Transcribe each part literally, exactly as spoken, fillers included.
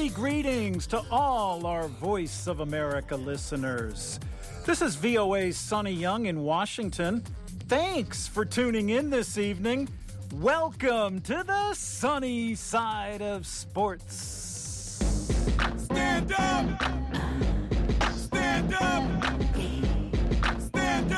Hearty greetings to all our Voice of America listeners. This is V O A's Sonny Young in Washington. Thanks for tuning in this evening. Welcome to the sunny side of sports. Stand up! Stand up! Stand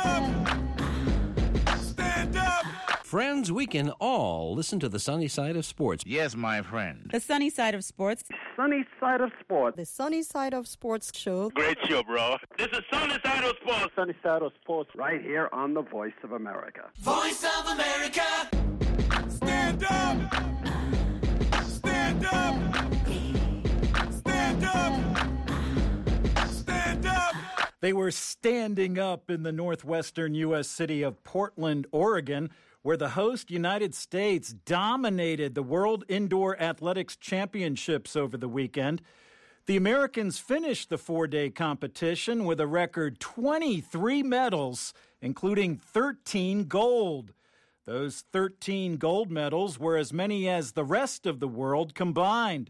up! Stand up! Friends, we can all listen to the sunny side of sports. Yes, my friend. The sunny side of sports. Sunny side of sports. The sunny side of sports show. Great show, bro. This is sunny side of sports. Sunny side of sports right here on the Voice of America. Voice of America! Stand up! Stand up! Stand up! Stand up! They were standing up in the northwestern U S city of Portland, Oregon, where the host United States dominated the World Indoor Athletics Championships over the weekend. The Americans finished the four-day competition with a record twenty-three medals, including thirteen gold. Those thirteen gold medals were as many as the rest of the world combined.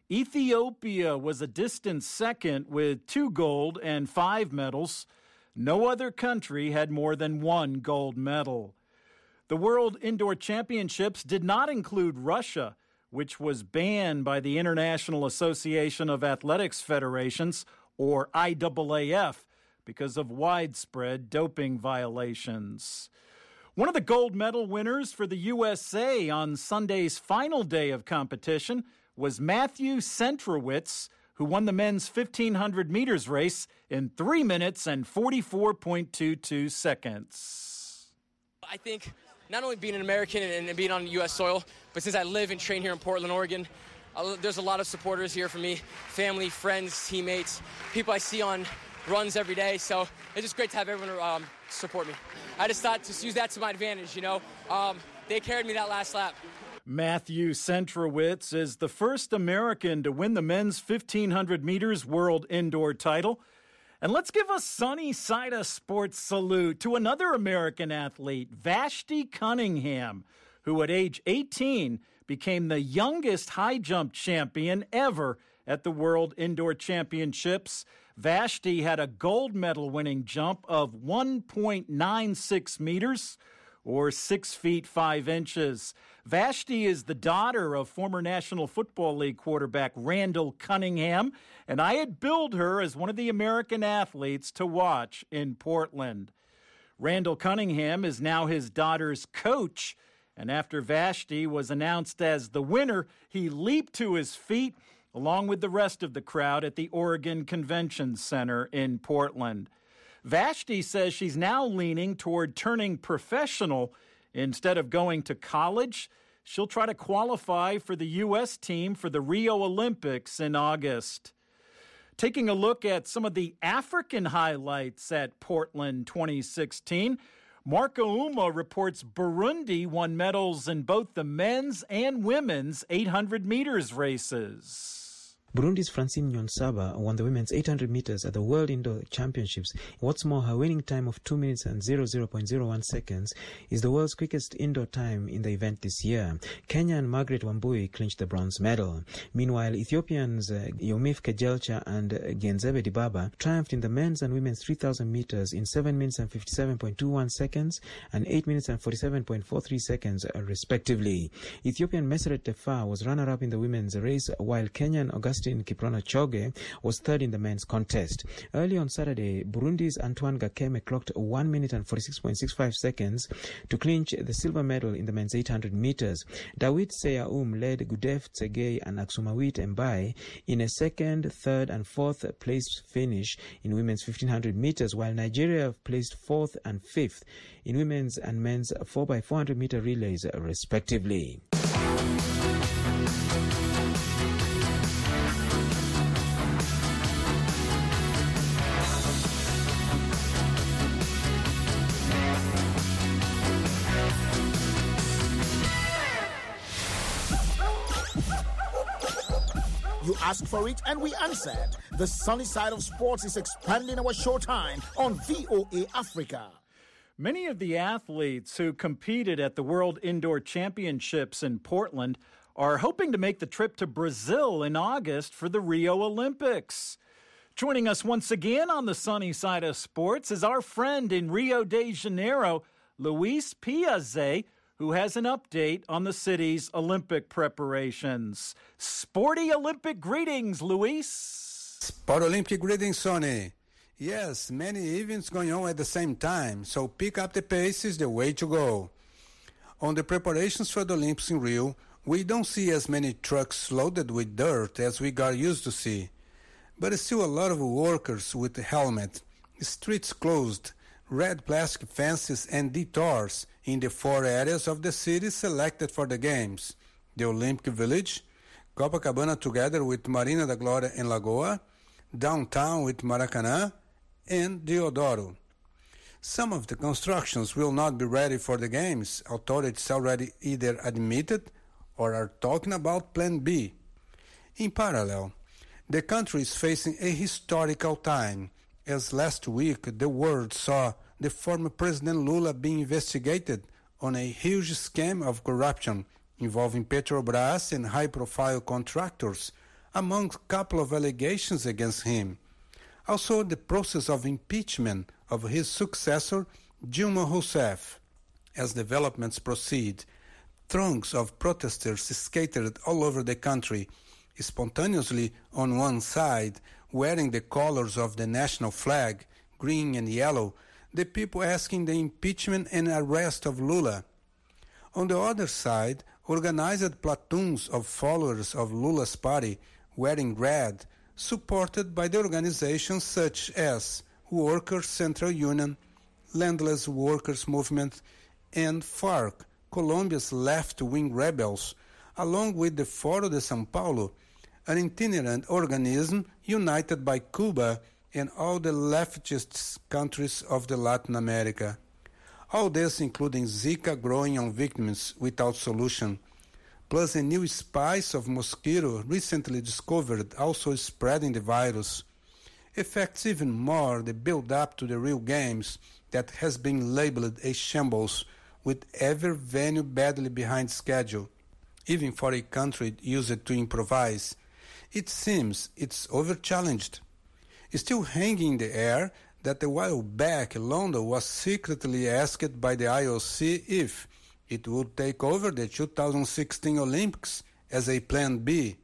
Ethiopia was a distant second with two gold and five medals. No other country had more than one gold medal. The World Indoor Championships did not include Russia, which was banned by the International Association of Athletics Federations, or I A A F, because of widespread doping violations. One of the gold medal winners for the U S A on Sunday's final day of competition was Matthew Centrowitz, who won the men's fifteen hundred meters race in three minutes and forty-four point two two seconds. I think not only being an American and being on U S soil, but since I live and train here in Portland, Oregon, uh, there's a lot of supporters here for me, family, friends, teammates, people I see on runs every day. So it's just great to have everyone um, support me. I just thought to use that to my advantage, you know. Um, they carried me that last lap. Matthew Centrowitz is the first American to win the men's fifteen hundred meters world indoor title. And let's give a sunny side of sports salute to another American athlete, Vashti Cunningham, who at age eighteen became the youngest high jump champion ever at the World Indoor Championships. Vashti had a gold medal winning jump of one point nine six meters, or six feet five inches. Vashti is the daughter of former National Football League quarterback Randall Cunningham, and I had billed her as one of the American athletes to watch in Portland. Randall Cunningham is now his daughter's coach, and after Vashti was announced as the winner, he leaped to his feet along with the rest of the crowd at the Oregon Convention Center in Portland. Vashti says she's now leaning toward turning professional instead of going to college. She'll try to qualify for the U S team for the Rio Olympics in August. Taking a look at some of the African highlights at Portland twenty sixteen, Marco Uma reports Burundi won medals in both the men's and women's eight hundred meters races. Burundi's Francine Nyonsaba won the women's eight hundred meters at the World Indoor Championships. What's more, her winning time of two minutes and zero point zero one seconds is the world's quickest indoor time in the event this year. Kenyan Margaret Wambui clinched the bronze medal. Meanwhile, Ethiopians uh, Yomif Kejelcha and uh, Genzebe Dibaba triumphed in the men's and women's three thousand meters in seven minutes and fifty-seven point two one seconds and eight minutes and forty-seven point four three seconds, uh, respectively. Ethiopian Meseret Tefa was runner-up in the women's race, while Kenyan Augustine Kiprono Choge was third in the men's contest. Early on Saturday, Burundi's Antoine Gakeme clocked one minute and forty-six point six five seconds to clinch the silver medal in the men's eight hundred meters. Dawit Seyaum led Gudef Tsegei and Aksumawit Mbaye in a second, third, and fourth place finish in women's fifteen hundred meters, while Nigeria placed fourth and fifth in women's and men's four by four hundred meter relays, respectively. You asked for it and we answered. The sunny side of sports is expanding our showtime on V O A Africa. Many of the athletes who competed at the World Indoor Championships in Portland are hoping to make the trip to Brazil in August for the Rio Olympics. Joining us once again on the sunny side of sports is our friend in Rio de Janeiro, Luis Piazza, who has an update on the city's Olympic preparations. Sporty Olympic greetings, Luis. Sport Olympic greetings, Sonny. Yes, many events going on at the same time, so pick up the pace is the way to go. On the preparations for the Olympics in Rio, we don't see as many trucks loaded with dirt as we got used to see. But still a lot of workers with helmets, streets closed, red plastic fences and detours in the four areas of the city selected for the Games. The Olympic Village, Copacabana together with Marina da Glória and Lagoa, downtown with Maracanã, and Deodoro. Some of the constructions will not be ready for the Games. Authorities already either admitted or are talking about Plan B. In parallel, the country is facing a historical time, as last week the world saw the former President Lula being investigated on a huge scam of corruption involving Petrobras and high-profile contractors, among a couple of allegations against him. Also, the process of impeachment of his successor, Dilma Rousseff. As developments proceed, throngs of protesters scattered all over the country, spontaneously on one side, wearing the colors of the national flag, green and yellow, the people asking the impeachment and arrest of Lula. On the other side, organized platoons of followers of Lula's party, wearing red, supported by the organizations such as Workers' Central Union, Landless Workers Movement, and FARC, Colombia's left-wing rebels, along with the Foro de São Paulo, an itinerant organism united by Cuba and all the leftist countries of the Latin America. All this including Zika growing on victims without solution, plus a new species of mosquito recently discovered also spreading the virus. Affects even more the build-up to the Rio Games that has been labeled a shambles, with every venue badly behind schedule, even for a country used to improvise. It seems it's over-challenged. Still hanging in the air that a while back London was secretly asked by the I O C if it would take over the two thousand sixteen Olympics as a Plan B.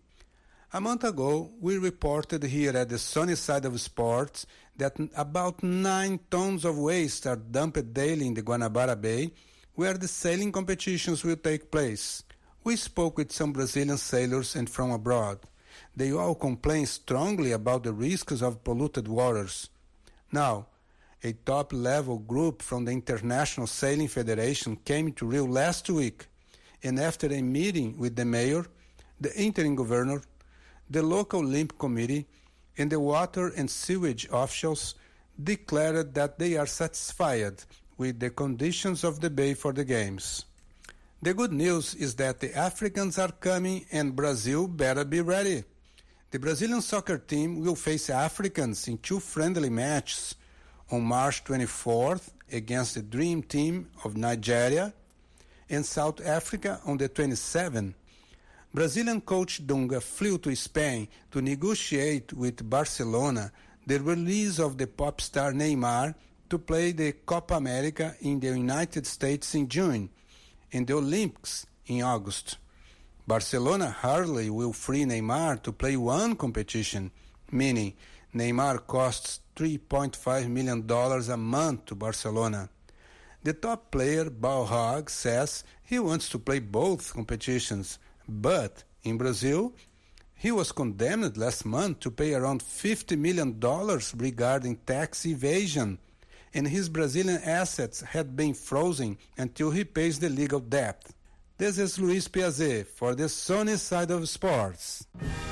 A month ago, we reported here at the sunny side of sports that about nine tons of waste are dumped daily in the Guanabara Bay, where the sailing competitions will take place. We spoke with some Brazilian sailors and from abroad. They all complain strongly about the risks of polluted waters. Now, a top-level group from the International Sailing Federation came to Rio last week, and after a meeting with the mayor, the interim governor, the local Olympic Committee, and the water and sewage officials, declared that they are satisfied with the conditions of the bay for the Games. The good news is that the Africans are coming and Brazil better be ready. The Brazilian soccer team will face Africans in two friendly matches on March twenty-fourth against the Dream Team of Nigeria and South Africa on the twenty-seventh. Brazilian coach Dunga flew to Spain to negotiate with Barcelona the release of the pop star Neymar to play the Copa America in the United States in June and the Olympics in August. Barcelona hardly will free Neymar to play one competition, meaning Neymar costs three point five million dollars a month to Barcelona. The top player, Balrog, says he wants to play both competitions, but in Brazil, he was condemned last month to pay around fifty million dollars regarding tax evasion, and his Brazilian assets had been frozen until he pays the legal debt. This is Luis Piazza for the sunny side of sports.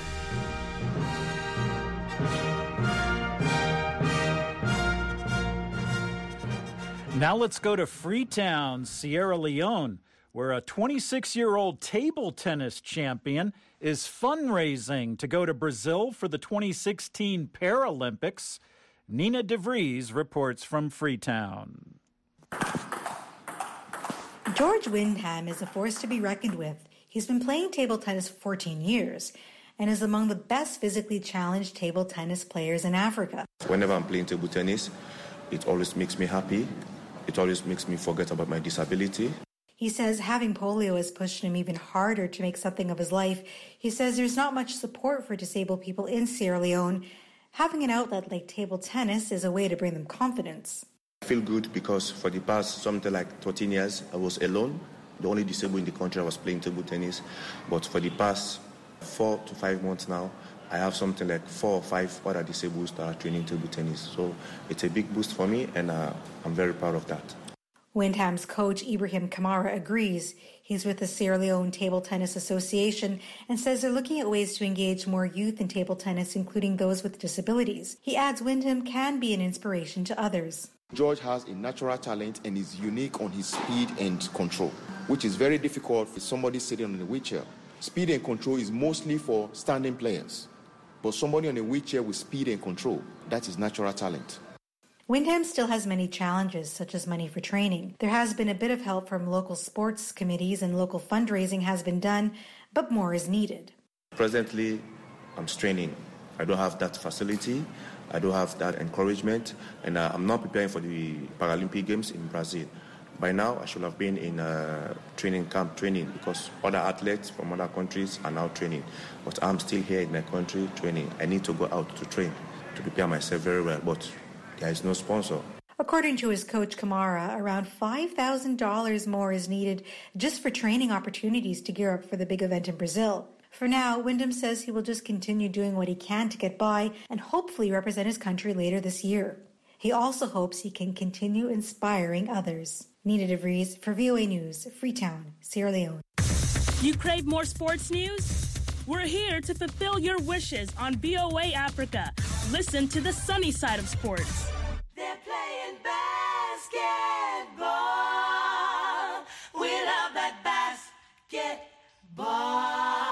Now let's go to Freetown, Sierra Leone, where a twenty-six-year-old table tennis champion is fundraising to go to Brazil for the twenty sixteen Paralympics. Nina DeVries reports from Freetown. George Wyndham is a force to be reckoned with. He's been playing table tennis for fourteen years and is among the best physically challenged table tennis players in Africa. Whenever I'm playing table tennis, it always makes me happy. It always makes me forget about my disability. He says having polio has pushed him even harder to make something of his life. He says there's not much support for disabled people in Sierra Leone. Having an outlet like table tennis is a way to bring them confidence. I feel good because for the past something like thirteen years, I was alone. The only disabled in the country I was playing table tennis. But for the past four to five months now, I have something like four or five other disabled that are training table tennis. So it's a big boost for me, and uh, I'm very proud of that. Windham's coach Ibrahim Kamara agrees. He's with the Sierra Leone Table Tennis Association and says they're looking at ways to engage more youth in table tennis, including those with disabilities. He adds Windham can be an inspiration to others. George has a natural talent and is unique on his speed and control, which is very difficult for somebody sitting on a wheelchair. Speed and control is mostly for standing players, but somebody on a wheelchair with speed and control, that is natural talent. Windham still has many challenges, such as money for training. There has been a bit of help from local sports committees and local fundraising has been done, but more is needed. Presently, I'm straining. I don't have that facility. I don't have that encouragement, and uh, I'm not preparing for the Paralympic Games in Brazil. By now, I should have been in a training camp training because other athletes from other countries are now training. But I'm still here in my country training. I need to go out to train to prepare myself very well, but there is no sponsor. According to his coach Kamara, around five thousand dollars more is needed just for training opportunities to gear up for the big event in Brazil. For now, Windham says he will just continue doing what he can to get by and hopefully represent his country later this year. He also hopes he can continue inspiring others. Nina DeVries for V O A News, Freetown, Sierra Leone. You crave more sports news? We're here to fulfill your wishes on V O A Africa. Listen to the sunny side of sports. They're playing basketball. We love that basketball.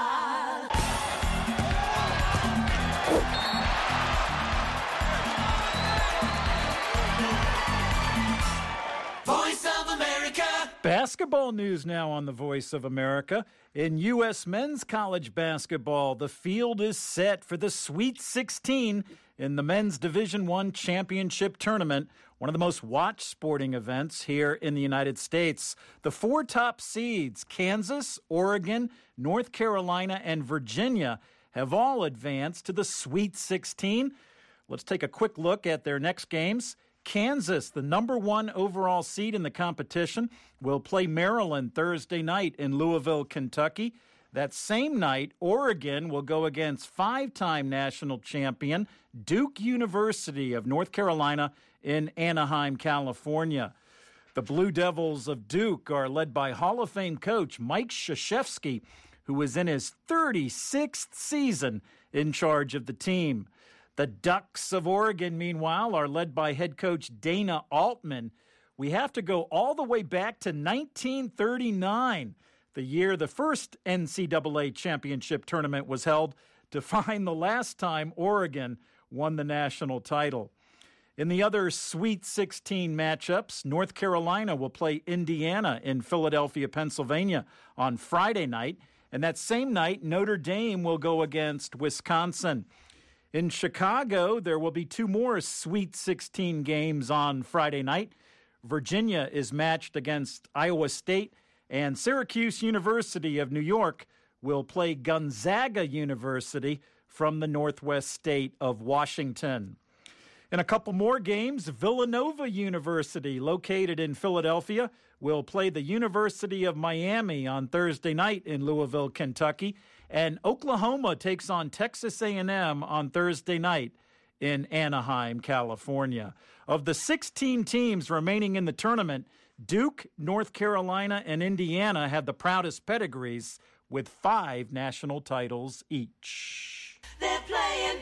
Voice of America. Basketball news now on the Voice of America. In U S men's college basketball, the field is set for the Sweet sixteen in the men's Division I championship tournament, one of the most watched sporting events here in the United States. The four top seeds, Kansas, Oregon, North Carolina, and Virginia, have all advanced to the Sweet sixteen. Let's take a quick look at their next games. Kansas, the number one overall seed in the competition, will play Maryland Thursday night in Louisville, Kentucky. That same night, Oregon will go against five-time national champion Duke University of North Carolina in Anaheim, California. The Blue Devils of Duke are led by Hall of Fame coach Mike Krzyzewski, who is in his thirty-sixth season in charge of the team. The Ducks of Oregon, meanwhile, are led by head coach Dana Altman. We have to go all the way back to nineteen thirty-nine, the year the first N C double A championship tournament was held, to find the last time Oregon won the national title. In the other Sweet sixteen matchups, North Carolina will play Indiana in Philadelphia, Pennsylvania on Friday night, and that same night, Notre Dame will go against Wisconsin. In Chicago, there will be two more Sweet sixteen games on Friday night. Virginia is matched against Iowa State, and Syracuse University of New York will play Gonzaga University from the Northwest state of Washington. In a couple more games, Villanova University, located in Philadelphia, will play the University of Miami on Thursday night in Louisville, Kentucky. And Oklahoma takes on Texas A and M on Thursday night in Anaheim, California. Of the sixteen teams remaining in the tournament, Duke, North Carolina, and Indiana have the proudest pedigrees with five national titles each. They're playing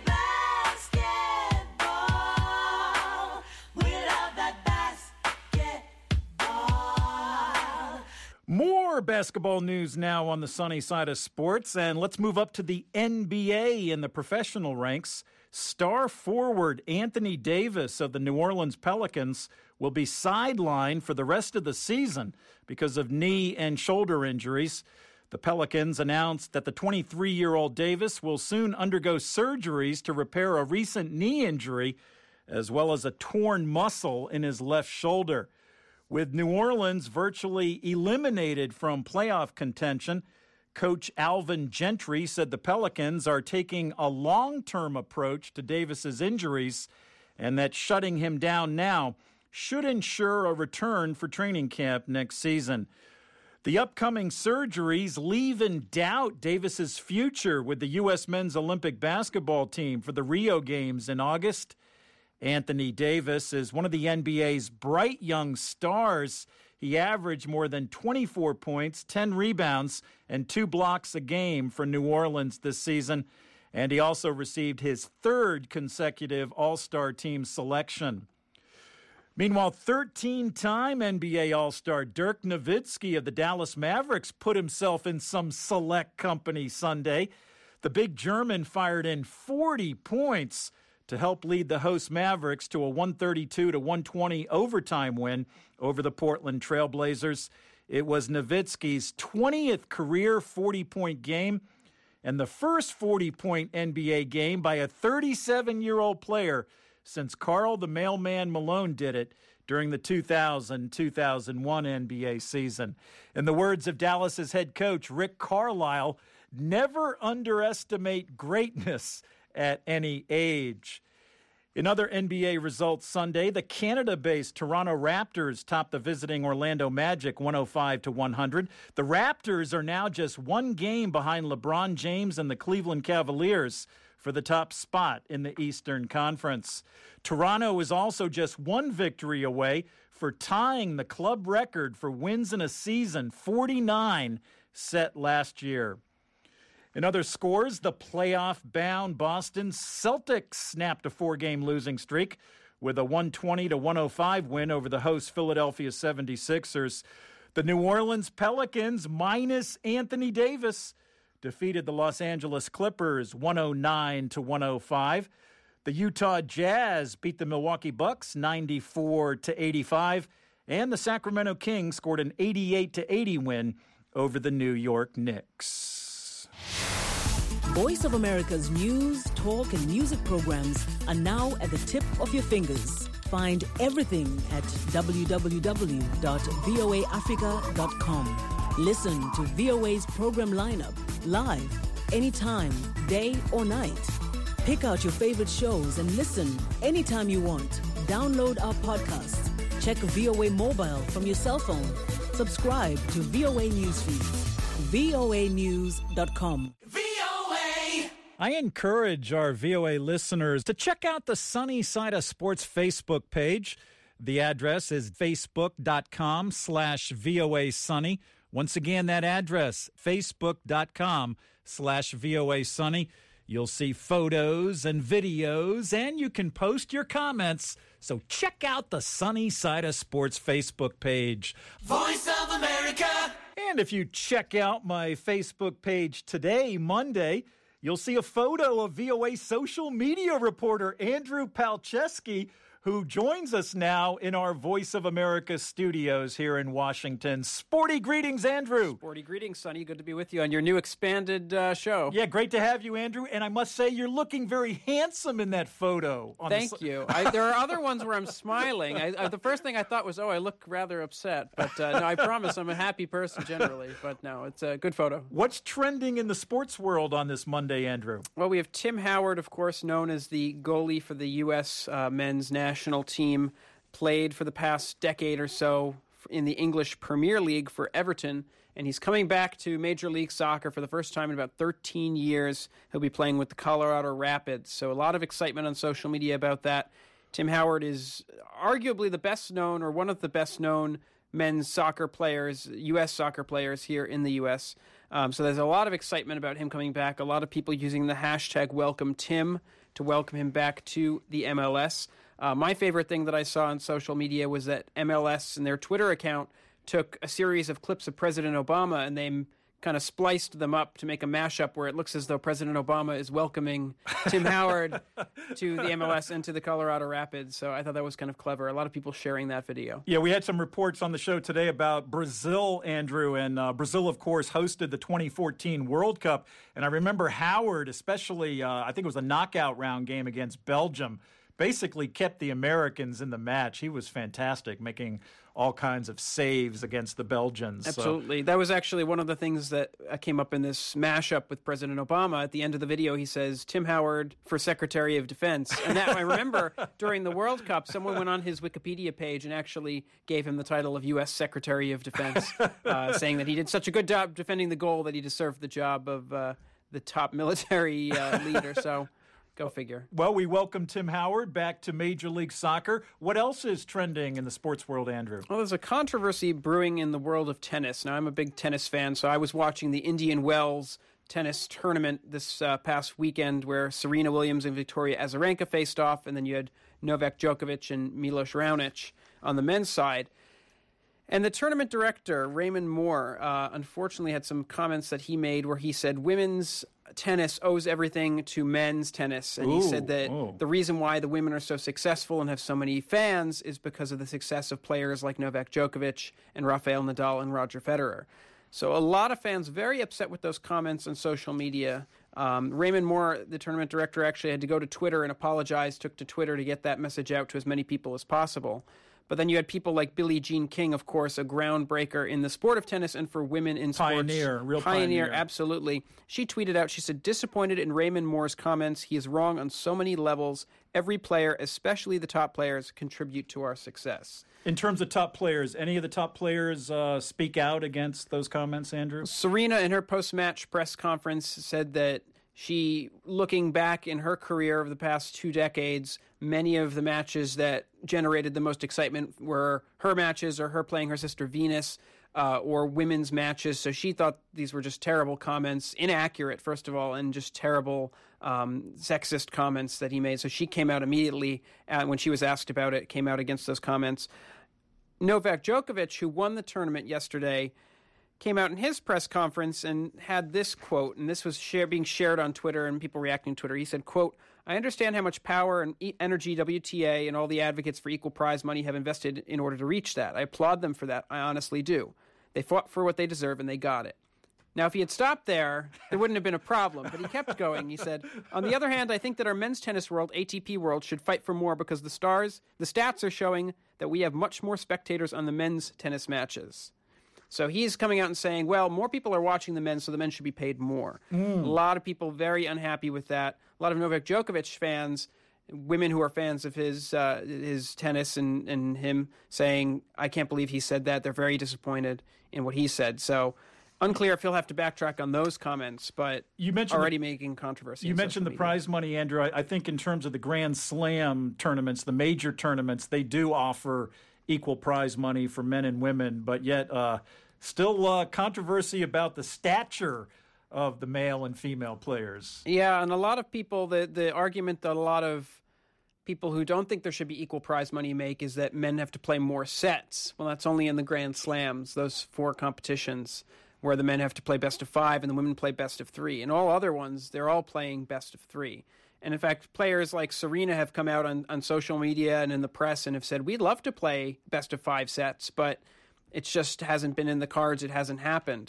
basketball. We love that basketball. More basketball news now on the sunny side of sports, and let's move up to the N B A in the professional ranks. Star forward Anthony Davis of the New Orleans Pelicans will be sidelined for the rest of the season because of knee and shoulder injuries. The Pelicans announced that the twenty-three-year-old Davis will soon undergo surgeries to repair a recent knee injury, as well as a torn muscle in his left shoulder. With New Orleans virtually eliminated from playoff contention, Coach Alvin Gentry said the Pelicans are taking a long-term approach to Davis's injuries and that shutting him down now should ensure a return for training camp next season. The upcoming surgeries leave in doubt Davis's future with the U S men's Olympic basketball team for the Rio Games in August. Anthony Davis is one of the N B A's bright young stars. He averaged more than twenty-four points, ten rebounds, and two blocks a game for New Orleans this season. And he also received his third consecutive All-Star team selection. Meanwhile, thirteen-time N B A All-Star Dirk Nowitzki of the Dallas Mavericks put himself in some select company Sunday. The big German fired in forty points to help lead the host Mavericks to a one thirty-two to one twenty overtime win over the Portland Trailblazers. It was Nowitzki's twentieth career forty-point game and the first forty-point N B A game by a thirty-seven-year-old player since Karl the Mailman Malone did it during the two thousand two thousand one N B A season. In the words of Dallas's head coach, Rick Carlisle, never underestimate greatness at any age. In other N B A results Sunday, the Canada-based Toronto Raptors topped the visiting Orlando Magic one oh five to one hundred. The Raptors are now just one game behind LeBron James and the Cleveland Cavaliers for the top spot in the Eastern Conference. Toronto is also just one victory away for tying the club record for wins in a season, forty-nine, set last year. In other scores, the playoff-bound Boston Celtics snapped a four-game losing streak with a one twenty to one oh five win over the host Philadelphia seventy-sixers. The New Orleans Pelicans, minus Anthony Davis, defeated the Los Angeles Clippers one oh nine to one oh five. The Utah Jazz beat the Milwaukee Bucks ninety-four to eighty-five, and the Sacramento Kings scored an eighty-eight to eighty win over the New York Knicks. Voice of America's news, talk, and music programs are now at the tip of your fingers. Find everything at w w w dot v o a africa dot com. Listen to V O A's program lineup live, anytime, day or night. Pick out your favorite shows and listen anytime you want. Download our podcasts. Check V O A mobile from your cell phone. Subscribe to V O A Newsfeed. v o a news dot com. I encourage our V O A listeners to check out the Sunny Side of Sports Facebook page. The address is facebook.com slash VOA Sunny. Once again, that address, facebook.com slash VOA Sunny. You'll see photos and videos, and you can post your comments. So check out the Sunny Side of Sports Facebook page. Voice of America. And if you check out my Facebook page today, Monday, you'll see a photo of V O A social media reporter Andrew Palczewski, who joins us now in our Voice of America studios here in Washington. Sporty greetings, Andrew. Sporty greetings, Sonny. Good to be with you on your new expanded uh, show. Yeah, great to have you, Andrew. And I must say, you're looking very handsome in that photo. On Thank the... you. I, there are other ones where I'm smiling. I, I, the first thing I thought was, oh, I look rather upset. But uh, no, I promise I'm a happy person generally. But no, it's a good photo. What's trending in the sports world on this Monday, Andrew? Well, we have Tim Howard, of course, known as the goalie for the U S uh, men's national national team, played for the past decade or so in the English Premier League for Everton, and he's coming back to Major League Soccer for the first time in about thirteen years. He'll be playing with the Colorado Rapids, so a lot of excitement on social media about that. Tim Howard is arguably the best known, or one of the best known men's soccer players, U S soccer players here in the U S. Um, so there's a lot of excitement about him coming back, a lot of people using the hashtag WelcomeTim to welcome him back to the M L S. Uh, my favorite thing that I saw on social media was that M L S and their Twitter account took a series of clips of President Obama and they kind of spliced them up to make a mashup where it looks as though President Obama is welcoming Tim Howard to the M L S and to the Colorado Rapids. So I thought that was kind of clever. A lot of people sharing that video. Yeah, we had some reports on the show today about Brazil, Andrew, and uh, Brazil, of course, hosted the twenty fourteen World Cup. And I remember Howard, especially, uh, I think it was a knockout round game against Belgium, basically kept the Americans in the match. He was fantastic, making all kinds of saves against the Belgians. Absolutely. So. That was actually one of the things that came up in this mashup with President Obama. At the end of the video, he says, Tim Howard for Secretary of Defense. And that I remember during the World Cup, someone went on his Wikipedia page and actually gave him the title of U S Secretary of Defense, uh, saying that he did such a good job defending the goal that he deserved the job of uh, the top military uh, leader. So... Go figure. Well, we welcome Tim Howard back to Major League Soccer. What else is trending in the sports world, Andrew? Well, there's a controversy brewing in the world of tennis. Now, I'm a big tennis fan, so I was watching the Indian Wells tennis tournament this uh, past weekend where Serena Williams and Victoria Azarenka faced off, and then you had Novak Djokovic and Milos Raonic on the men's side. And the tournament director, Raymond Moore, uh, unfortunately had some comments that he made where he said women's tennis owes everything to men's tennis. And Ooh, he said that oh. the reason why the women are so successful and have so many fans is because of the success of players like Novak Djokovic and Rafael Nadal and Roger Federer. So a lot of fans very upset with those comments on social media. Um, Raymond Moore, the tournament director, actually had to go to Twitter and apologize, took to Twitter to get that message out to as many people as possible. But then you had people like Billie Jean King, of course, a groundbreaker in the sport of tennis and for women in sports. Pioneer, real pioneer. pioneer. Absolutely. She tweeted out, she said, disappointed in Raymond Moore's comments. He is wrong on so many levels. Every player, especially the top players, contribute to our success. In terms of top players, any of the top players uh, speak out against those comments, Andrew? Serena, in her post-match press conference, said that she, looking back in her career over the past two decades, many of the matches that generated the most excitement were her matches or her playing her sister Venus uh, or women's matches. So she thought these were just terrible comments, inaccurate, first of all, and just terrible um, sexist comments that he made. So she came out immediately uh, when she was asked about it, came out against those comments. Novak Djokovic, who won the tournament yesterday, came out in his press conference and had this quote, and this was share, being shared on Twitter and people reacting to Twitter. He said, quote, I understand how much power and e- energy W T A and all the advocates for equal prize money have invested in order to reach that. I applaud them for that. I honestly do. They fought for what they deserve and they got it. Now, if he had stopped there, there wouldn't have been a problem, but he kept going. He said, on the other hand, I think that our men's tennis world, A T P world, should fight for more because the stars, the stats are showing that we have much more spectators on the men's tennis matches. So he's coming out and saying, well, more people are watching the men, so the men should be paid more. Mm. A lot of people very unhappy with that. A lot of Novak Djokovic fans, women who are fans of his uh, his tennis and, and him saying, I can't believe he said that. They're very disappointed in what he said. So unclear if he'll have to backtrack on those comments, but you mentioned already the, making controversy. You mentioned the media. prize money, Andrew. I, I think in terms of the Grand Slam tournaments, the major tournaments, they do offer equal prize money for men and women, but yet uh, still uh, controversy about the stature of the male and female players. Yeah, and a lot of people, the, the argument that a lot of people who don't think there should be equal prize money make is that men have to play more sets. Well, that's only in the Grand Slams, those four competitions, where the men have to play best of five and the women play best of three. And all other ones, they're all playing best of three. And in fact, players like Serena have come out on, on social media and in the press and have said, we'd love to play best of five sets, but it just hasn't been in the cards. It hasn't happened.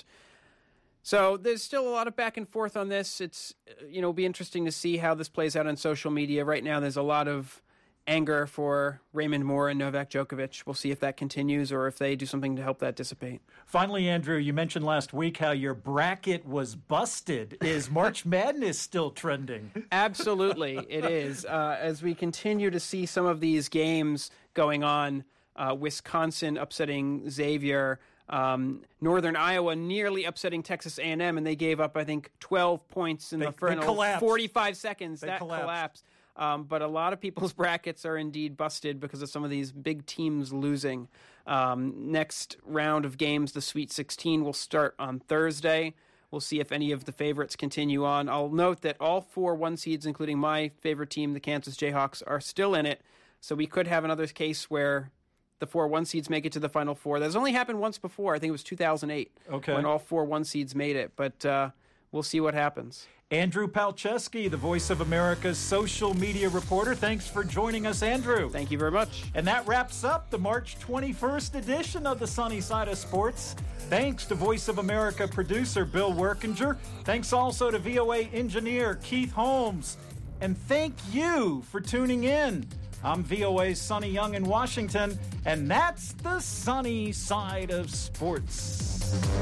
So there's still a lot of back and forth on this. It's, you know, it'll be interesting to see how this plays out on social media. Right now, there's a lot of anger for Raymond Moore and Novak Djokovic. We'll see if that continues or if they do something to help that dissipate. Finally, Andrew, you mentioned last week how your bracket was busted. Is March Madness still trending? Absolutely, it is. Uh, as we continue to see some of these games going on, uh, Wisconsin upsetting Xavier, um, Northern Iowa nearly upsetting Texas A and M, and they gave up, I think, twelve points in they, the first forty-five seconds. They that collapsed. collapsed. Um, but a lot of people's brackets are indeed busted because of some of these big teams losing. Um, next round of games, the Sweet sixteen, will start on Thursday. We'll see if any of the favorites continue on. I'll note that all four one seeds, including my favorite team, the Kansas Jayhawks, are still in it. So we could have another case where the four one seeds make it to the Final Four. That's only happened once before. I think it was two thousand eight okay. when all four one seeds made it. But uh, we'll see what happens. Andrew Palczewski, the Voice of America's social media reporter. Thanks for joining us, Andrew. Thank you very much. And that wraps up the March twenty-first edition of the Sunny Side of Sports. Thanks to Voice of America producer Bill Workinger. Thanks also to V O A engineer Keith Holmes. And thank you for tuning in. I'm V O A's Sonny Young in Washington, and that's the Sunny Side of Sports.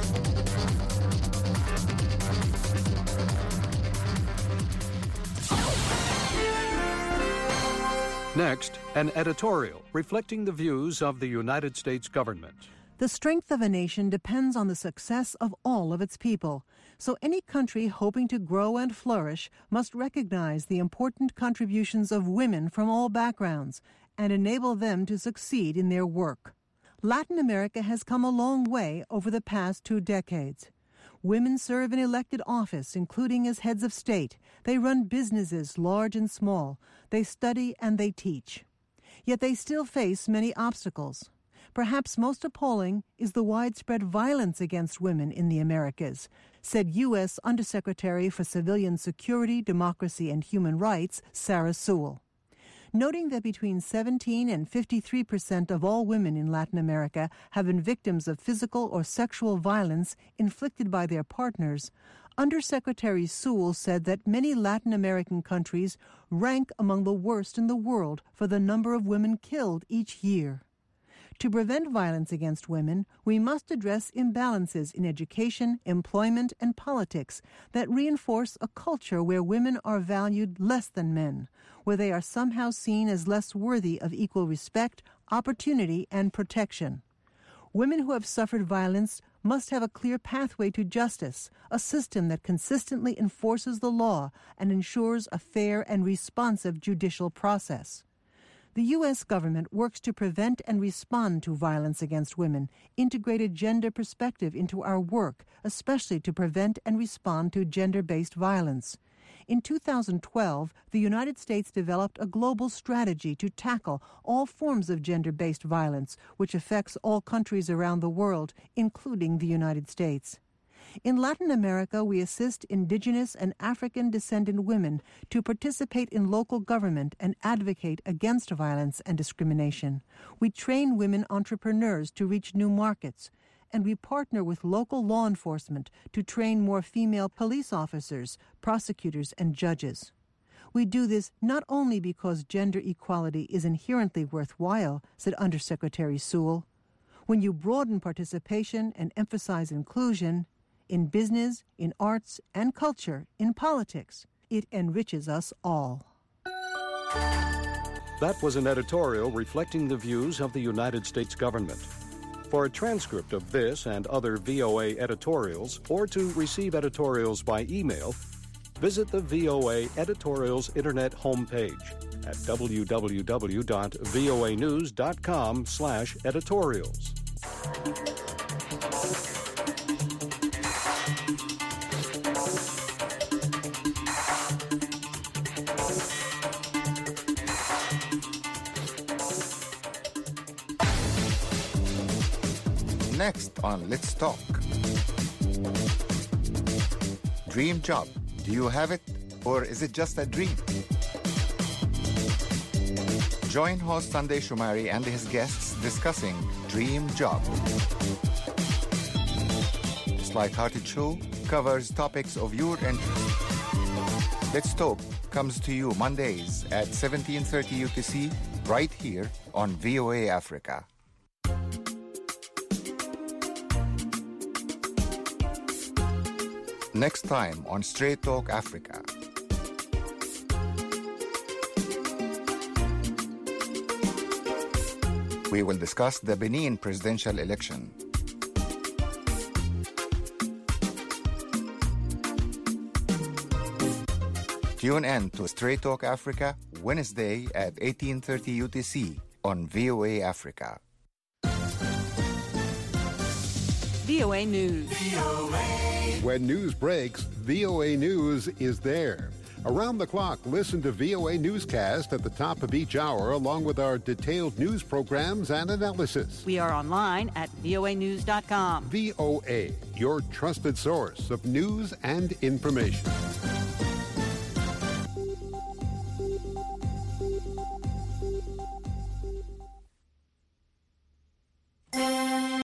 Next, an editorial reflecting the views of the United States government. The strength of a nation depends on the success of all of its people. So any country hoping to grow and flourish must recognize the important contributions of women from all backgrounds and enable them to succeed in their work. Latin America has come a long way over the past two decades. Women serve in elected office, including as heads of state. They run businesses, large and small. They study and they teach. Yet they still face many obstacles. Perhaps most appalling is the widespread violence against women in the Americas, said U S Undersecretary for Civilian Security, Democracy, and Human Rights, Sarah Sewell. Noting that between seventeen and fifty-three percent of all women in Latin America have been victims of physical or sexual violence inflicted by their partners, Undersecretary Sewell said that many Latin American countries rank among the worst in the world for the number of women killed each year. To prevent violence against women, we must address imbalances in education, employment, and politics that reinforce a culture where women are valued less than men, where they are somehow seen as less worthy of equal respect, opportunity, and protection. Women who have suffered violence must have a clear pathway to justice, a system that consistently enforces the law and ensures a fair and responsive judicial process. The U S government works to prevent and respond to violence against women, integrated gender perspective into our work, especially to prevent and respond to gender-based violence. In two thousand twelve, the United States developed a global strategy to tackle all forms of gender-based violence, which affects all countries around the world, including the United States. In Latin America, we assist indigenous and African-descendant women to participate in local government and advocate against violence and discrimination. We train women entrepreneurs to reach new markets, and we partner with local law enforcement to train more female police officers, prosecutors, and judges. We do this not only because gender equality is inherently worthwhile, said Undersecretary Sewell. When you broaden participation and emphasize inclusion, in business, in arts and culture, in politics, it enriches us all. That was an editorial reflecting the views of the United States government. For a transcript of this and other V O A editorials, or to receive editorials by email, visit the V O A Editorials Internet homepage at w w w dot voa news dot com slash editorials. Next on Let's Talk. Dream job. Do you have it? Or is it just a dream? Join host Sunday Shumari and his guests discussing Dream Job. This light-hearted show covers topics of your interest. Let's Talk comes to you Mondays at seventeen thirty U T C, right here on V O A Africa. Next time on Straight Talk Africa. We will discuss the Benin presidential election. Tune in to Straight Talk Africa Wednesday at eighteen thirty U T C on V O A Africa. V O A News. When news breaks, V O A News is there. Around the clock, listen to V O A Newscast at the top of each hour, along with our detailed news programs and analysis. We are online at V O A news dot com. V O A, your trusted source of news and information.